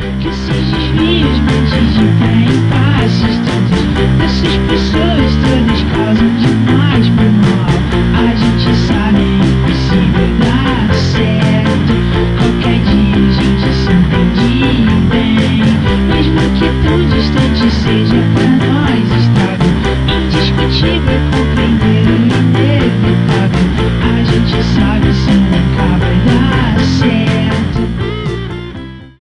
Que seja os rios, montes de pé em paz, distantes